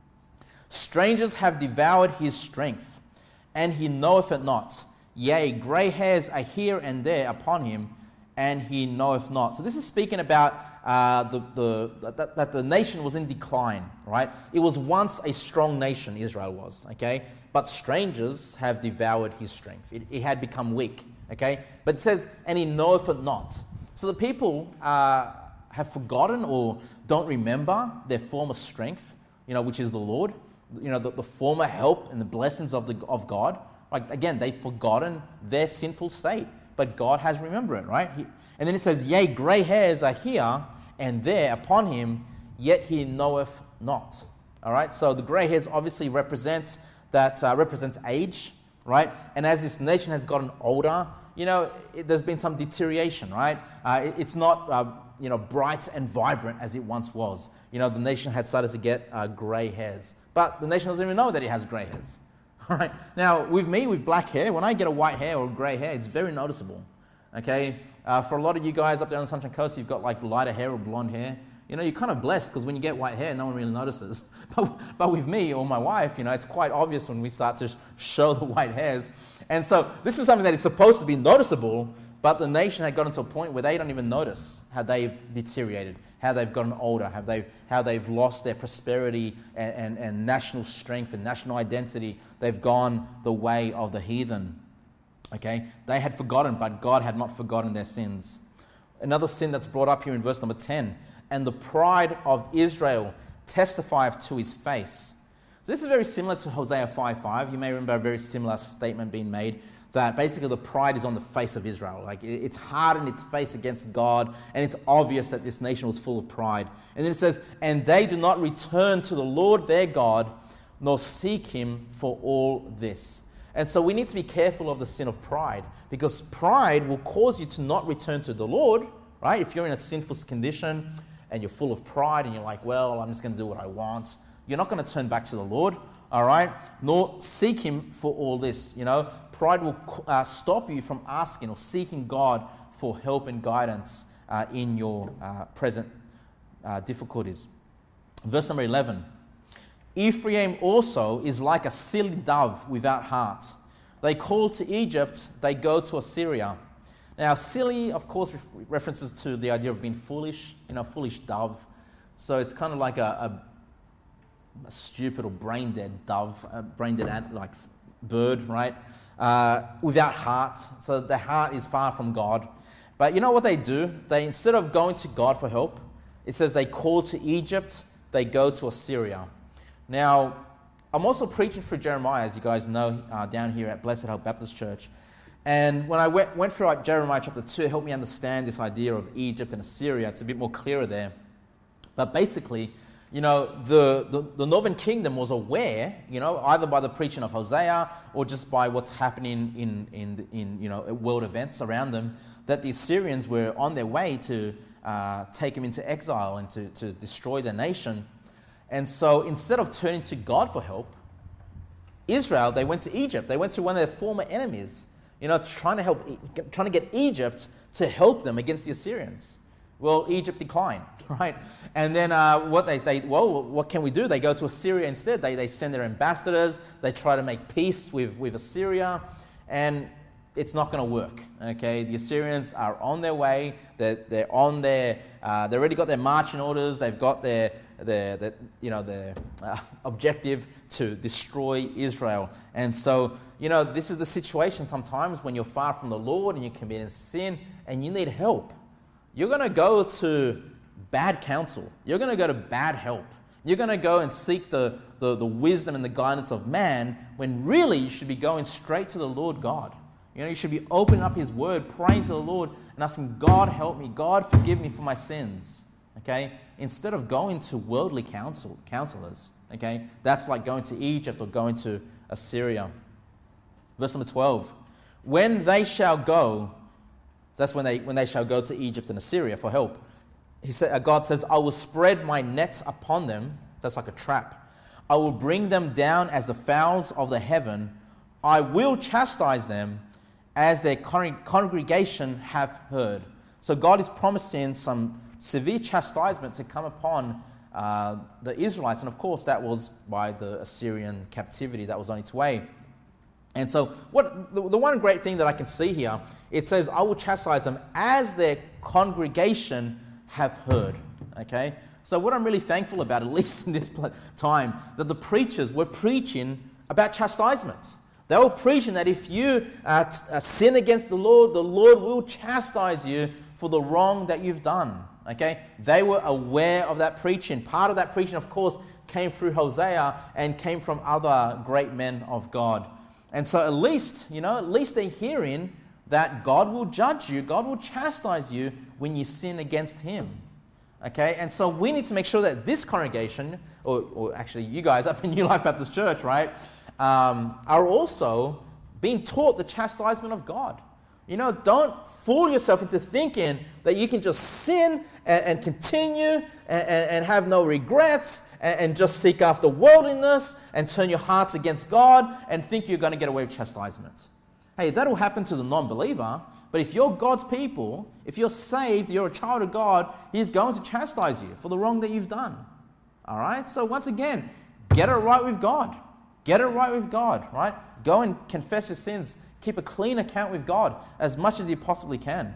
Speaker 1: "Strangers have devoured his strength, and he knoweth it not. Yea, grey hairs are here and there upon him, and he knoweth not." So this is speaking about uh, the, the that, that the nation was in decline, right? It was once a strong nation, Israel was, okay? But strangers have devoured his strength. It, it had become weak, okay? But it says, "and he knoweth it not." So the people uh, have forgotten or don't remember their former strength, you know, which is the Lord, you know, the, the former help and the blessings of the of God. Like, again, they've forgotten their sinful state. But God has remembered it, right? He, and then it says, "Yea, grey hairs are here and there upon him, yet he knoweth not." All right, so the grey hairs obviously represents that uh, represents age, right? And as this nation has gotten older, you know, it, there's been some deterioration, right? Uh, it, it's not, uh, you know, bright and vibrant as it once was. You know, the nation had started to get uh, grey hairs, but the nation doesn't even know that it has grey hairs. All right. Now, with me, with black hair, when I get a white hair or grey hair, it's very noticeable. Okay. Uh, for a lot of you guys up there on the Sunshine Coast, you've got like lighter hair or blonde hair. You know, you're kind of blessed because when you get white hair, no one really notices. But, but with me or my wife, you know, it's quite obvious when we start to show the white hairs. And so this is something that is supposed to be noticeable, but the nation had gotten to a point where they don't even notice how they've deteriorated, how they've gotten older, how they've, how they've lost their prosperity and, and, and national strength and national identity. They've gone the way of the heathen. Okay? They had forgotten, but God had not forgotten their sins. Another sin that's brought up here in verse number ten. "And the pride of Israel testifieth to his face." So this is very similar to Hosea five five. You may remember a very similar statement being made, that basically the pride is on the face of Israel. Like, it's hardened its face against God, and it's obvious that this nation was full of pride. And then it says, "And they do not return to the Lord their God, nor seek him for all this." And so we need to be careful of the sin of pride, because pride will cause you to not return to the Lord, right? If you're in a sinful condition and you're full of pride and you're like, well, I'm just going to do what I want, you're not going to turn back to the Lord. All right, nor seek him for all this. You know, pride will uh, stop you from asking or seeking God for help and guidance uh, in your uh, present uh, difficulties. Verse number eleven. "Ephraim also is like a silly dove without heart. They call to Egypt, they go to Assyria." Now, silly, of course, ref- references to the idea of being foolish, you know, foolish dove. So it's kind of like a, a a stupid or brain-dead dove, a brain-dead ant, like bird, right? Uh, without heart. So the heart is far from God. But you know what they do? They, instead of going to God for help, it says they call to Egypt, they go to Assyria. Now, I'm also preaching through Jeremiah, as you guys know, uh, down here at Blessed Hope Baptist Church. And when I went, went through like, Jeremiah chapter two, it helped me understand this idea of Egypt and Assyria. It's a bit more clearer there. But basically, you know, the, the, the northern kingdom was aware, you know, either by the preaching of Hosea or just by what's happening in, in, in you know, world events around them, that the Assyrians were on their way to uh, take them into exile and to, to destroy their nation. And so instead of turning to God for help, Israel, they went to Egypt. They went to one of their former enemies, you know, trying to help, trying to get Egypt to help them against the Assyrians, Well, Egypt declined, right? And then uh, what they, they, well, what can we do? They go to Assyria instead. They, they send their ambassadors. They try to make peace with, with Assyria, and it's not going to work, okay? The Assyrians are on their way. They're, they're on their, uh, they already got their marching orders. They've got their, their, their you know, their uh, objective to destroy Israel. And so, you know, this is the situation sometimes when you're far from the Lord and you're committing sin and you need help. You're going to go to bad counsel. You're going to go to bad help. You're going to go and seek the, the, the wisdom and the guidance of man when really you should be going straight to the Lord God. You know, you should be opening up His Word, praying to the Lord and asking, God, help me. God, forgive me for my sins. Okay? Instead of going to worldly counsel, counselors. Okay? That's like going to Egypt or going to Assyria. Verse number twelve. When they shall go, that's when they when they shall go to Egypt and Assyria for help. He said, God says, I will spread my net upon them. That's like a trap. I will bring them down as the fowls of the heaven. I will chastise them as their con- congregation have heard. So God is promising some severe chastisement to come upon uh, the Israelites. And of course, that was by the Assyrian captivity that was on its way. And so what the, the one great thing that I can see here, it says, I will chastise them as their congregation have heard. Okay? So what I'm really thankful about, at least in this time, that the preachers were preaching about chastisement. They were preaching that if you uh, t- uh, sin against the Lord, the Lord will chastise you for the wrong that you've done. Okay? They were aware of that preaching. Part of that preaching, of course, came through Hosea and came from other great men of God. And so at least, you know, at least they're hearing that God will judge you, God will chastise you when you sin against Him. Okay? And so we need to make sure that this congregation, or, or actually you guys up in New Life Baptist Church, right, um, are also being taught the chastisement of God. You know, don't fool yourself into thinking that you can just sin and, and continue and, and, and have no regrets and, and just seek after worldliness and turn your hearts against God and think you're going to get away with chastisement. Hey, that'll happen to the non-believer, but if you're God's people, if you're saved, you're a child of God, He's going to chastise you for the wrong that you've done. All right? So once again, get it right with God. Get it right with God, right? Go and confess your sins. Keep a clean account with God as much as you possibly can.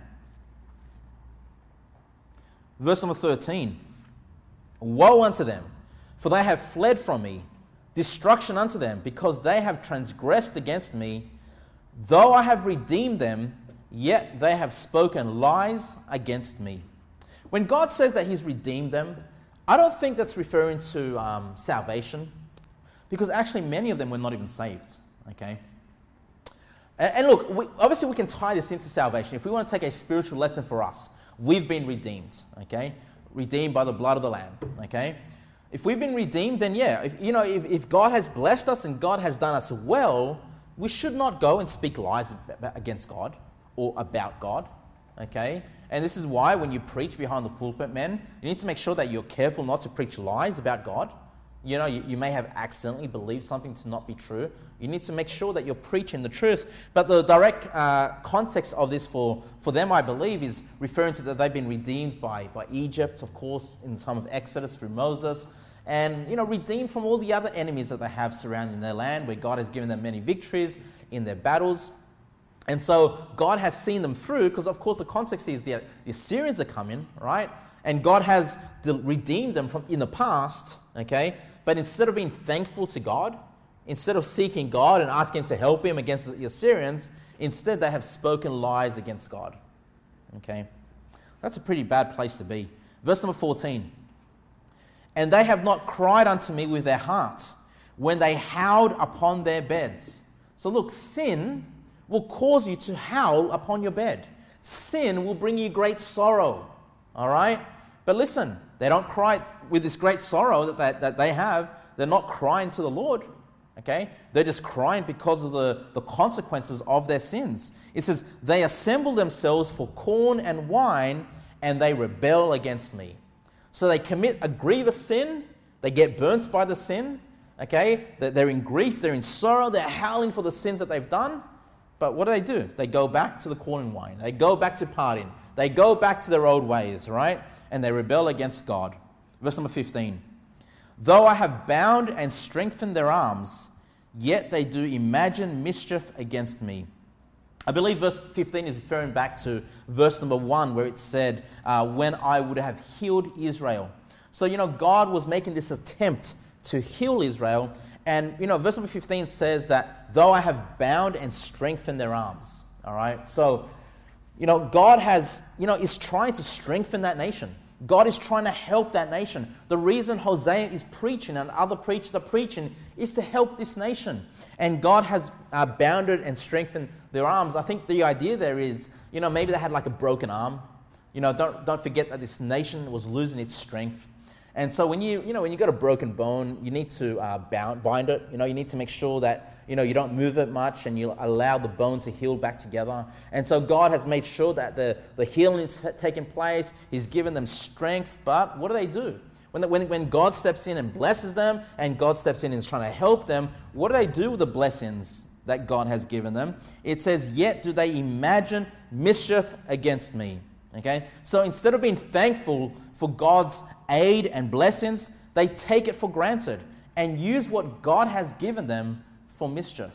Speaker 1: Verse number thirteen. Woe unto them, for they have fled from me. Destruction unto them, because they have transgressed against me. Though I have redeemed them, yet they have spoken lies against me. When God says that He's redeemed them, I don't think that's referring to um, salvation, because actually many of them were not even saved. Okay? And look, we, obviously we can tie this into salvation. If we want to take a spiritual lesson for us, we've been redeemed, okay? Redeemed by the blood of the Lamb, okay? If we've been redeemed, then yeah, if, you know, if, if God has blessed us and God has done us well, we should not go and speak lies against God or about God, okay? And this is why when you preach behind the pulpit, men, you need to make sure that you're careful not to preach lies about God. You know, you, you may have accidentally believed something to not be true. You need to make sure that you're preaching the truth. But the direct uh, context of this for, for them, I believe, is referring to that they've been redeemed by, by Egypt, of course, in the time of Exodus through Moses. And, you know, redeemed from all the other enemies that they have surrounding their land, where God has given them many victories in their battles. And so God has seen them through, because, of course, the context is the, the Assyrians are coming, right? And God has redeemed them from in the past, okay? But instead of being thankful to God, instead of seeking God and asking Him to help Him against the Assyrians, instead they have spoken lies against God. Okay? That's a pretty bad place to be. Verse number fourteen. And they have not cried unto me with their hearts when they howled upon their beds. So look, sin will cause you to howl upon your bed. Sin will bring you great sorrow. All right? But listen, they don't cry with this great sorrow that they, that they have. They're not crying to the Lord, okay? They're just crying because of the, the consequences of their sins. It says, they assemble themselves for corn and wine, and they rebel against me. So they commit a grievous sin. They get burnt by the sin, okay? They're in grief. They're in sorrow. They're howling for the sins that they've done. But what do they do? They go back to the corn wine. They go back to partying. They go back to their old ways, right? And they rebel against God. Verse number fifteen. Though I have bound and strengthened their arms, yet they do imagine mischief against me. I believe verse fifteen is referring back to verse number one, where it said, uh, when I would have healed Israel. So, you know, God was making this attempt to heal Israel. And, you know, verse number fifteen says that, though I have bound and strengthened their arms. All right? So, you know, God has, you know, is trying to strengthen that nation. God is trying to help that nation. The reason Hosea is preaching and other preachers are preaching is to help this nation. And God has uh, bounded and strengthened their arms. I think the idea there is, you know, maybe they had like a broken arm. You know, don't don't forget that this nation was losing its strength. And so when you, you know, when you got a broken bone, you need to uh, bound, bind it. You know, you need to make sure that, you know, you don't move it much and you allow the bone to heal back together. And so God has made sure that the, the healing is taking place. He's given them strength. But what do they do? When, when, when God steps in and blesses them and God steps in and is trying to help them, what do they do with the blessings that God has given them? It says, yet do they imagine mischief against me. Okay, so instead of being thankful for God's aid and blessings, they take it for granted and use what God has given them for mischief.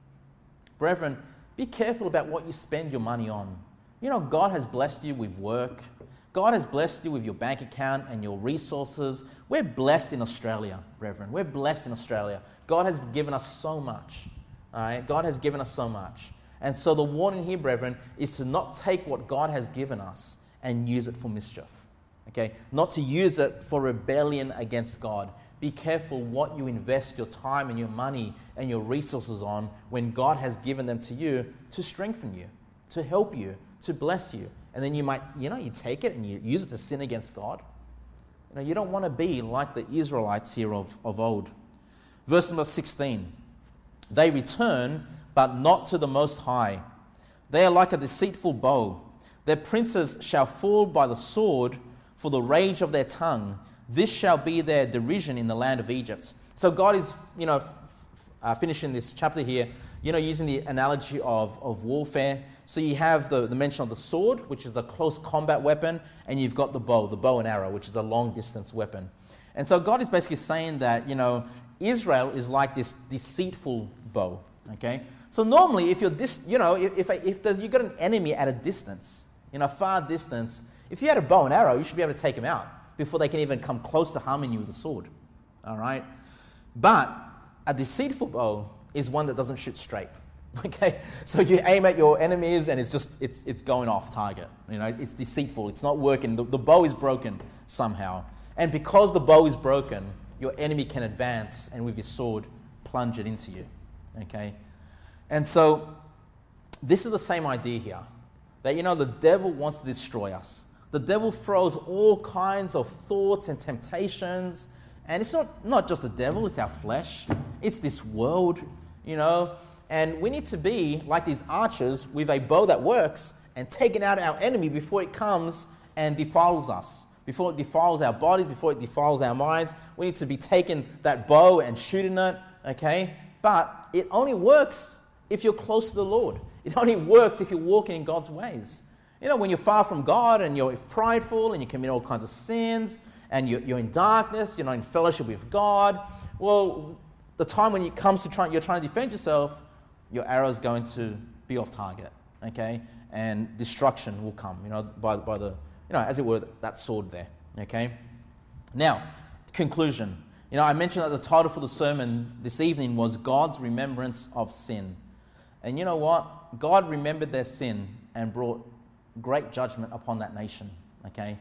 Speaker 1: Brethren, be careful about what you spend your money on. You know, God has blessed you with work. God has blessed you with your bank account and your resources. We're blessed in Australia, brethren. We're blessed in Australia. God has given us so much. All right, God has given us so much. And so the warning here, brethren, is to not take what God has given us and use it for mischief. Okay? Not to use it for rebellion against God. Be careful what you invest your time and your money and your resources on when God has given them to you to strengthen you, to help you, to bless you. And then you might, you know, you take it and you use it to sin against God. You know, you don't want to be like the Israelites here of, of old. Verse number sixteen. They return, but not to the Most High. They are like a deceitful bow. Their princes shall fall by the sword for the rage of their tongue. This shall be their derision in the land of Egypt. So God is, you know, uh, finishing this chapter here, you know, using the analogy of, of warfare. So you have the, the mention of the sword, which is a close combat weapon, and you've got the bow, the bow and arrow, which is a long distance weapon. And so God is basically saying that, you know, Israel is like this deceitful bow, okay? So normally, if you're dis, you know, if if, if there's, you've got an enemy at a distance, in a far distance, if you had a bow and arrow, you should be able to take them out before they can even come close to harming you with a sword, all right? But a deceitful bow is one that doesn't shoot straight, okay? So you aim at your enemies and it's just, it's it's going off target, you know? It's deceitful, it's not working, the, the bow is broken somehow. And because the bow is broken, your enemy can advance and with his sword plunge it into you, okay? And so this is the same idea here, that, you know, the devil wants to destroy us. The devil throws all kinds of thoughts and temptations, and it's not, not just the devil, it's our flesh. It's this world, you know, and we need to be like these archers with a bow that works and taking out our enemy before it comes and defiles us. Before it defiles our bodies, before it defiles our minds, we need to be taking that bow and shooting it, okay? But it only works if you're close to the Lord. It only works if you're walking in God's ways. You know, when you're far from God and you're prideful and you commit all kinds of sins and you're, you're in darkness, you're not in fellowship with God, well, the time when it comes to trying, you're trying to defend yourself, your arrow is going to be off target, okay? And destruction will come, you know, by, by the, you know, as it were, that sword there, okay? Now, conclusion. You know, I mentioned that the title for the sermon this evening was God's Remembrance of Sin. And you know what? God remembered their sin and brought great judgment upon that nation, okay?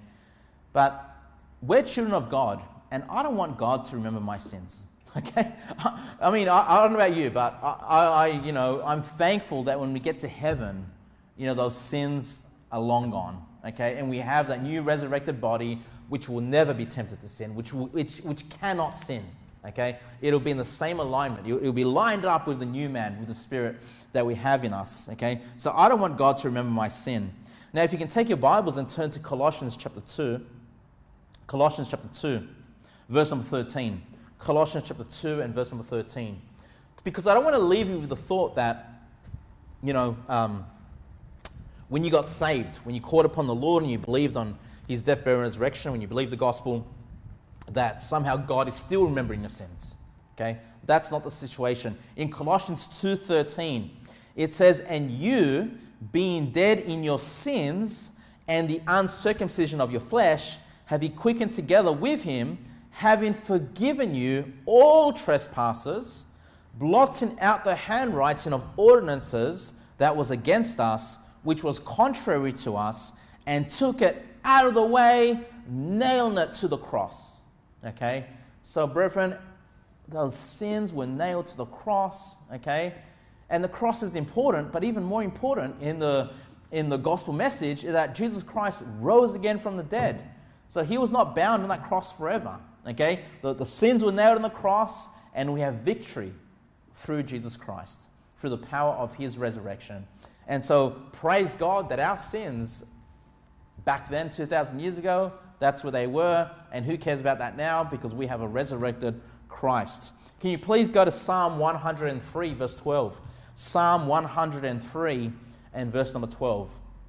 Speaker 1: But we're children of God, and I don't want God to remember my sins, okay? I mean, I, I don't know about you, but I, I, I, you know, I'm thankful that when we get to heaven, you know, those sins are long gone, okay? And we have that new resurrected body which will never be tempted to sin, which will, which which cannot sin, okay? It'll be in the same alignment. It'll, it'll be lined up with the new man, with the Spirit that we have in us, okay? So I don't want God to remember my sin. Now, if you can take your Bibles and turn to Colossians chapter two, Colossians chapter two, verse number thirteen. Colossians chapter two and verse number thirteen. Because I don't want to leave you with the thought that, you know, um, when you got saved, when you called upon the Lord and you believed on his death, burial, and resurrection, when you believed the gospel, that somehow God is still remembering your sins. Okay? That's not the situation. In Colossians two thirteen, it says, "And you, being dead in your sins and the uncircumcision of your flesh, have he quickened together with him, having forgiven you all trespasses, blotting out the handwriting of ordinances that was against us, which was contrary to us, and took it out of the way, nailing it to the cross." Okay? So, brethren, those sins were nailed to the cross. Okay? And the cross is important, but even more important in the in the gospel message is that Jesus Christ rose again from the dead. So he was not bound on that cross forever. Okay? The, the sins were nailed on the cross, and we have victory through Jesus Christ, through the power of his resurrection. And so praise God that our sins back then, two thousand years ago, that's where they were. And who cares about that now? Because we have a resurrected Christ. Can you please go to Psalm one hundred three, verse twelve? Psalm one hundred three and verse number twelve.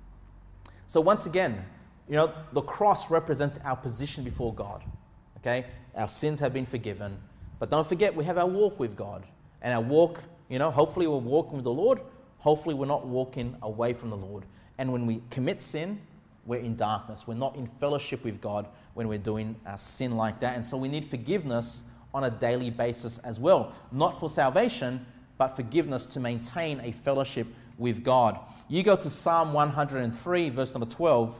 Speaker 1: So once again, you know, the cross represents our position before God. Okay? Our sins have been forgiven. But don't forget, we have our walk with God. And our walk, you know, hopefully we're walking with the Lord. Hopefully we're not walking away from the Lord. And when we commit sin, we're in darkness. We're not in fellowship with God when we're doing a sin like that. And so we need forgiveness on a daily basis as well. Not for salvation, but forgiveness to maintain a fellowship with God. You go to Psalm one hundred three, verse number twelve,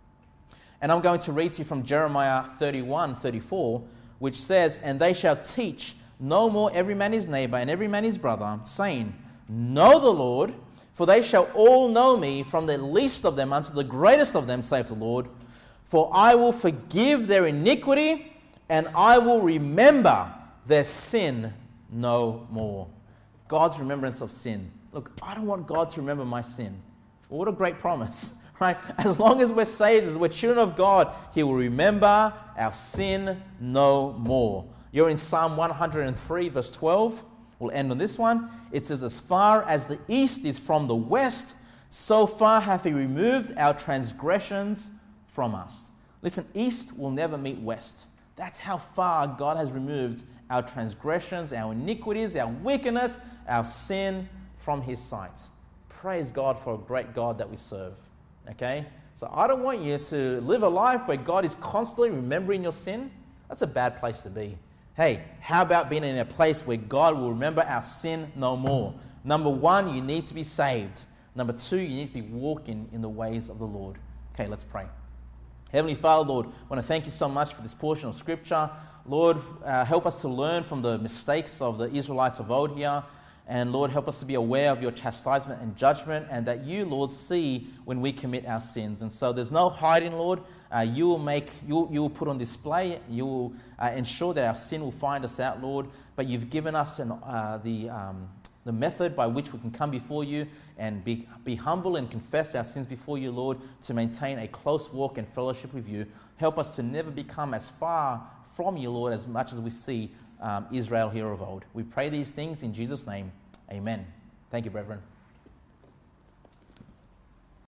Speaker 1: and I'm going to read to you from Jeremiah thirty-one, thirty-four, which says, "And they shall teach no more every man his neighbor and every man his brother, saying, Know the Lord, for they shall all know me, from the least of them unto the greatest of them, saith the Lord. For I will forgive their iniquity, and I will remember their sin no more." God's remembrance of sin. Look, I don't want God to remember my sin. Well, what a great promise, right? As long as we're saved, as we're children of God, he will remember our sin no more. You're in Psalm one hundred three, verse twelve. We'll end on this one. It says, "As far as the east is from the west, so far hath he removed our transgressions from us." Listen, east will never meet west. That's how far God has removed our transgressions, our iniquities, our wickedness, our sin from his sight. Praise God for a great God that we serve. Okay? So I don't want you to live a life where God is constantly remembering your sin. That's a bad place to be. Hey, how about being in a place where God will remember our sin no more? Number one, you need to be saved. Number two, you need to be walking in the ways of the Lord. Okay, let's pray. Heavenly Father, Lord, I want to thank you so much for this portion of Scripture. Lord, uh, help us to learn from the mistakes of the Israelites of old here. And Lord, help us to be aware of your chastisement and judgment, and that you, Lord, see when we commit our sins. And so there's no hiding, Lord. Uh, you will make, you, you will put on display, you will uh, ensure that our sin will find us out, Lord. But you've given us an, uh, the um, the method by which we can come before you and be, be humble and confess our sins before you, Lord, to maintain a close walk and fellowship with you. Help us to never become as far from you, Lord, as much as we see um, Israel here of old. We pray these things in Jesus' name. Amen. Thank you, brethren.